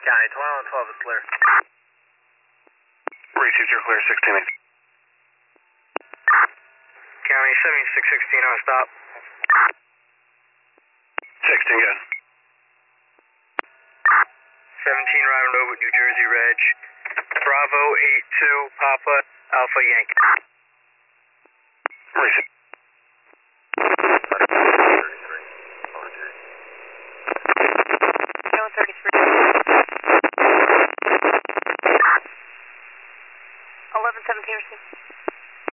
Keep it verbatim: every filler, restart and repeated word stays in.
County, twenty-one twelve is clear. Received, you're clear, sixteen eight. County, seventy-six sixteen on stop. sixteen, good. seventeen Robin Road with New Jersey Reg. Bravo eight two Papa Alpha Yankee. Received.